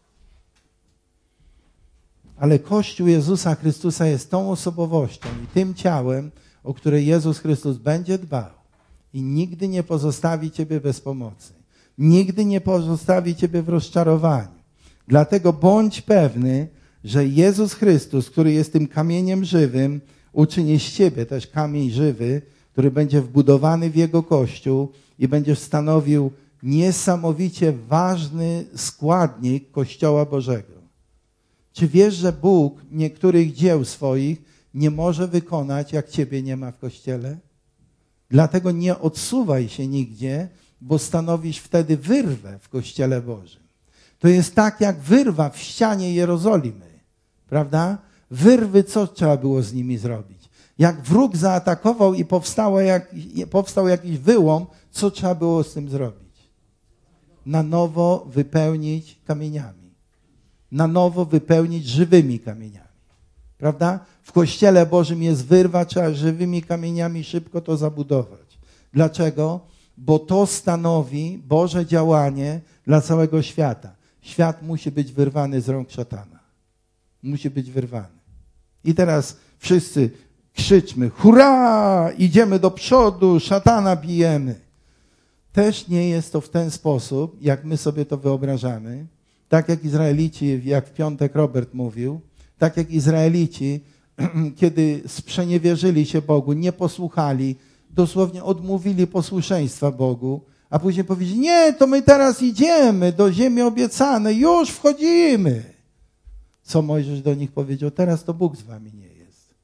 Ale Kościół Jezusa Chrystusa jest tą osobowością i tym ciałem, o które Jezus Chrystus będzie dbał i nigdy nie pozostawi ciebie bez pomocy. Nigdy nie pozostawi ciebie w rozczarowaniu. Dlatego bądź pewny, że Jezus Chrystus, który jest tym kamieniem żywym, uczyni z ciebie też kamień żywy, który będzie wbudowany w Jego Kościół i będzie stanowił niesamowicie ważny składnik Kościoła Bożego. Czy wiesz, że Bóg niektórych dzieł swoich nie może wykonać, jak ciebie nie ma w Kościele? Dlatego nie odsuwaj się nigdzie, bo stanowisz wtedy wyrwę w Kościele Bożym. To jest tak jak wyrwa w ścianie Jerozolimy, prawda? Wyrwy, co trzeba było z nimi zrobić? Jak wróg zaatakował i powstał jakiś wyłom, co trzeba było z tym zrobić? Na nowo wypełnić kamieniami. Na nowo wypełnić żywymi kamieniami. Prawda? W Kościele Bożym jest wyrwa, trzeba żywymi kamieniami szybko to zabudować. Dlaczego? Bo to stanowi Boże działanie dla całego świata. Świat musi być wyrwany z rąk szatana. Musi być wyrwany. I teraz wszyscy krzyczmy, hurra, idziemy do przodu, szatana bijemy. Też nie jest to w ten sposób, jak my sobie to wyobrażamy. Tak jak Izraelici, jak w piątek Robert mówił, tak jak Izraelici, kiedy sprzeniewierzyli się Bogu, nie posłuchali, dosłownie odmówili posłuszeństwa Bogu, a później powiedzieli, nie, to my teraz idziemy do ziemi obiecanej, już wchodzimy. Co Mojżesz do nich powiedział? Teraz to Bóg z wami nie jest.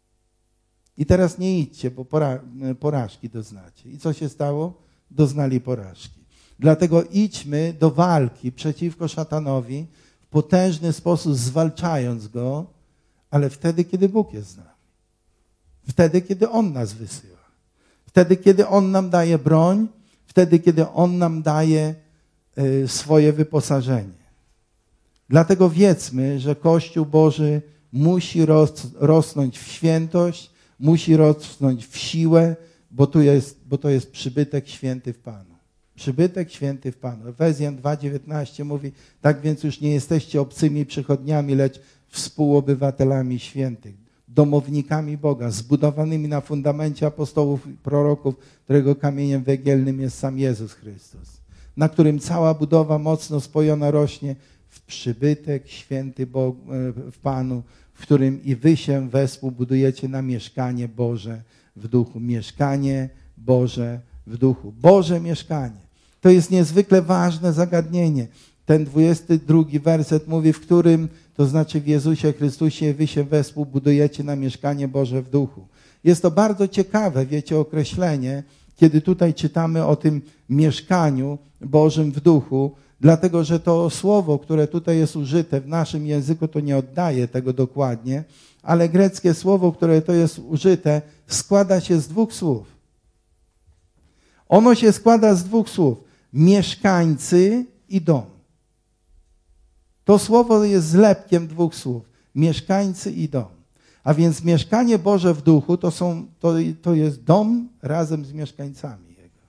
I teraz nie idźcie, bo porażki doznacie. I co się stało? Doznali porażki. Dlatego idźmy do walki przeciwko szatanowi w potężny sposób, zwalczając go, ale wtedy, kiedy Bóg jest z nami. Wtedy, kiedy On nas wysyła. Wtedy, kiedy On nam daje broń, wtedy, kiedy On nam daje swoje wyposażenie. Dlatego wiedzmy, że Kościół Boży musi rosnąć w świętość, musi rosnąć w siłę, bo to jest przybytek święty w Panu. Przybytek święty w Panu. Efezjan 2:19 mówi, tak więc już nie jesteście obcymi przychodniami, lecz współobywatelami świętych, domownikami Boga, zbudowanymi na fundamencie apostołów i proroków, którego kamieniem węgielnym jest sam Jezus Chrystus, na którym cała budowa mocno spojona rośnie w przybytek święty w Panu, w którym i wy się wespół budujecie na mieszkanie Boże w duchu. Mieszkanie Boże w duchu. Boże mieszkanie. To jest niezwykle ważne zagadnienie. Ten 22 werset mówi, w którym, to znaczy w Jezusie Chrystusie, wy się wespół budujecie na mieszkanie Boże w duchu. Jest to bardzo ciekawe, wiecie, określenie, kiedy tutaj czytamy o tym mieszkaniu Bożym w duchu, dlatego że to słowo, które tutaj jest użyte w naszym języku, to nie oddaje tego dokładnie, ale greckie słowo, które to jest użyte, składa się z dwóch słów. Ono się składa z dwóch słów. Mieszkańcy i dom. To słowo jest zlepkiem dwóch słów. Mieszkańcy i dom. A więc mieszkanie Boże w duchu to jest dom razem z mieszkańcami Jego.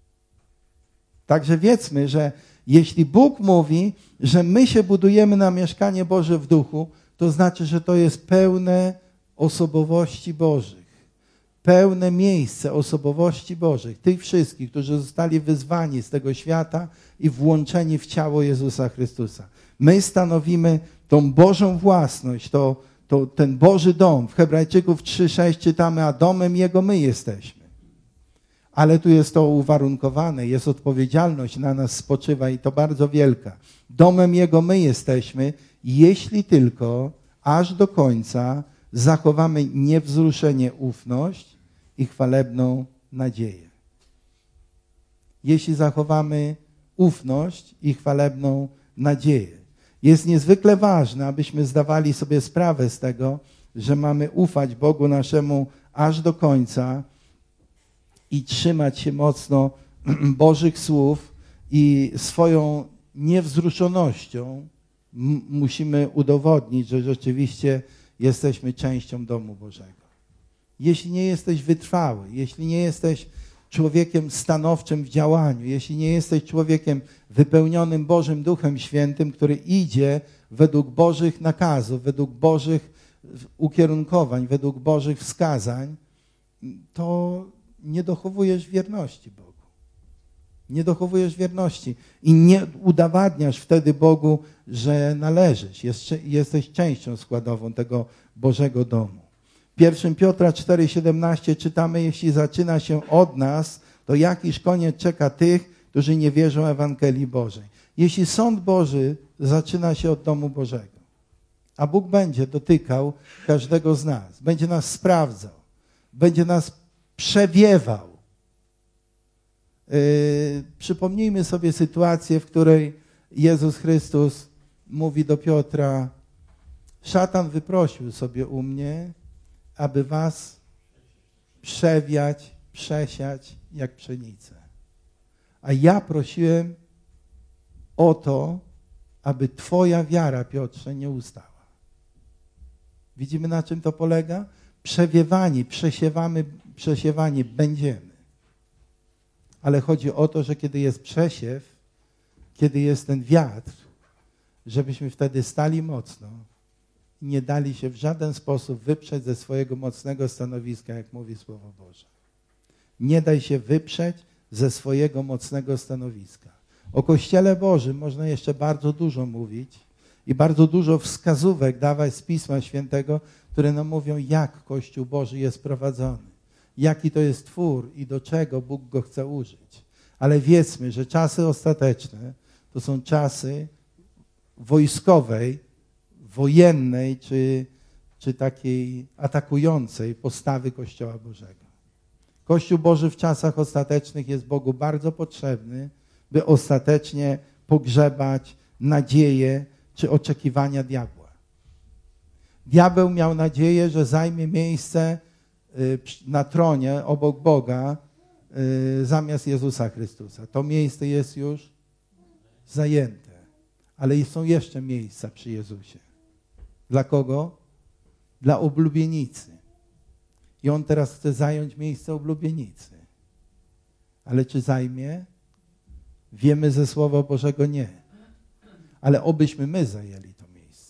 Także wiedzmy, że jeśli Bóg mówi, że my się budujemy na mieszkanie Boże w duchu, to znaczy, że to jest pełne osobowości Bożych. Pełne miejsce osobowości Bożych. Tych wszystkich, którzy zostali wyzwani z tego świata i włączeni w ciało Jezusa Chrystusa. My stanowimy tą Bożą własność, ten Boży dom. W Hebrajczyków 3:6 czytamy, a domem Jego my jesteśmy. Ale tu jest to uwarunkowane, jest odpowiedzialność na nas spoczywa i to bardzo wielka. Domem Jego my jesteśmy, jeśli tylko aż do końca zachowamy niewzruszenie ufność i chwalebną nadzieję. Jeśli zachowamy ufność i chwalebną nadzieję. Jest niezwykle ważne, abyśmy zdawali sobie sprawę z tego, że mamy ufać Bogu naszemu aż do końca i trzymać się mocno Bożych słów i swoją niewzruszonością musimy udowodnić, że rzeczywiście jesteśmy częścią domu Bożego. Jeśli nie jesteś wytrwały, jeśli nie jesteś człowiekiem stanowczym w działaniu, jeśli nie jesteś człowiekiem wypełnionym Bożym Duchem Świętym, który idzie według Bożych nakazów, według Bożych ukierunkowań, według Bożych wskazań, to nie dochowujesz wierności Bogu. Nie dochowujesz wierności i nie udowadniasz wtedy Bogu, że należysz. Jesteś częścią składową tego Bożego domu. 1 Piotra 4,17 czytamy, jeśli zaczyna się od nas, to jakiż koniec czeka tych, którzy nie wierzą Ewangelii Bożej. Jeśli sąd Boży zaczyna się od domu Bożego, a Bóg będzie dotykał każdego z nas, będzie nas sprawdzał, będzie nas przewiewał. Przypomnijmy sobie sytuację, w której Jezus Chrystus mówi do Piotra, szatan wyprosił sobie u mnie, aby was przesiać jak pszenicę. A ja prosiłem o to, aby twoja wiara, Piotrze, nie ustała. Widzimy, na czym to polega? Przesiewani będziemy. Ale chodzi o to, że kiedy jest przesiew, kiedy jest ten wiatr, żebyśmy wtedy stali mocno i nie dali się w żaden sposób wyprzeć ze swojego mocnego stanowiska, jak mówi Słowo Boże. Nie daj się wyprzeć ze swojego mocnego stanowiska. O Kościele Bożym można jeszcze bardzo dużo mówić i bardzo dużo wskazówek dawać z Pisma Świętego, które nam mówią, jak Kościół Boży jest prowadzony. Jaki to jest twór i do czego Bóg go chce użyć. Ale wiedzmy, że czasy ostateczne to są czasy wojskowej, wojennej czy takiej atakującej postawy Kościoła Bożego. Kościół Boży w czasach ostatecznych jest Bogu bardzo potrzebny, by ostatecznie pogrzebać nadzieję czy oczekiwania diabła. Diabeł miał nadzieję, że zajmie miejsce na tronie obok Boga zamiast Jezusa Chrystusa. To miejsce jest już zajęte, ale są jeszcze miejsca przy Jezusie. Dla kogo? Dla oblubienicy. I on teraz chce zająć miejsce oblubienicy. Ale czy zajmie? Wiemy ze Słowa Bożego nie. Ale obyśmy my zajęli to miejsce.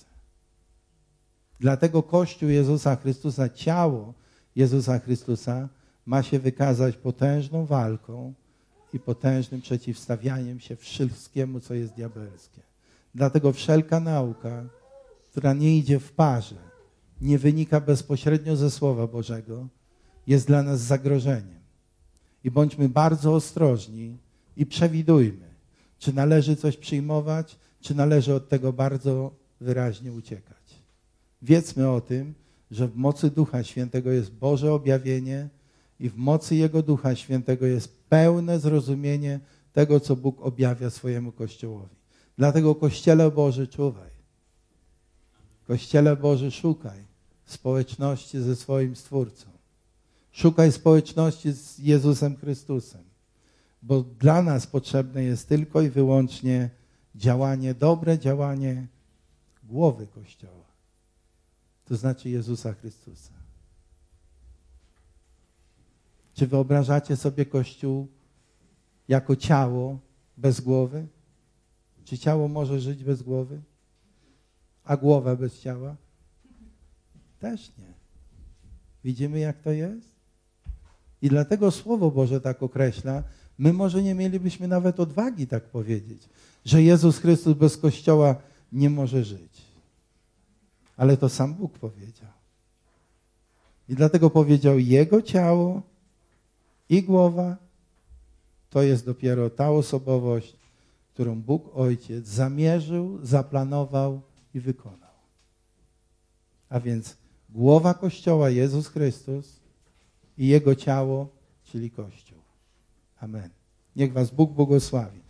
Dlatego Kościół Jezusa Chrystusa, ciało Jezusa Chrystusa ma się wykazać potężną walką i potężnym przeciwstawianiem się wszystkiemu, co jest diabelskie. Dlatego wszelka nauka, która nie idzie w parze, nie wynika bezpośrednio ze Słowa Bożego, jest dla nas zagrożeniem. I bądźmy bardzo ostrożni i przewidujmy, czy należy coś przyjmować, czy należy od tego bardzo wyraźnie uciekać. Wiedzmy o tym, że w mocy Ducha Świętego jest Boże objawienie i w mocy Jego Ducha Świętego jest pełne zrozumienie tego, co Bóg objawia swojemu Kościołowi. Dlatego Kościele Boży, czuwaj. Kościele Boży, szukaj społeczności ze swoim Stwórcą. Szukaj społeczności z Jezusem Chrystusem. Bo dla nas potrzebne jest tylko i wyłącznie działanie, dobre działanie głowy Kościoła. To znaczy Jezusa Chrystusa. Czy wyobrażacie sobie Kościół jako ciało bez głowy? Czy ciało może żyć bez głowy? A głowa bez ciała? Też nie. Widzimy, jak to jest? I dlatego Słowo Boże tak określa, my może nie mielibyśmy nawet odwagi tak powiedzieć, że Jezus Chrystus bez Kościoła nie może żyć. Ale to sam Bóg powiedział. I dlatego powiedział, Jego ciało i głowa to jest dopiero ta osobowość, którą Bóg Ojciec zamierzył, zaplanował i wykonał. A więc głowa Kościoła Jezus Chrystus i Jego ciało, czyli Kościół. Amen. Niech was Bóg błogosławi.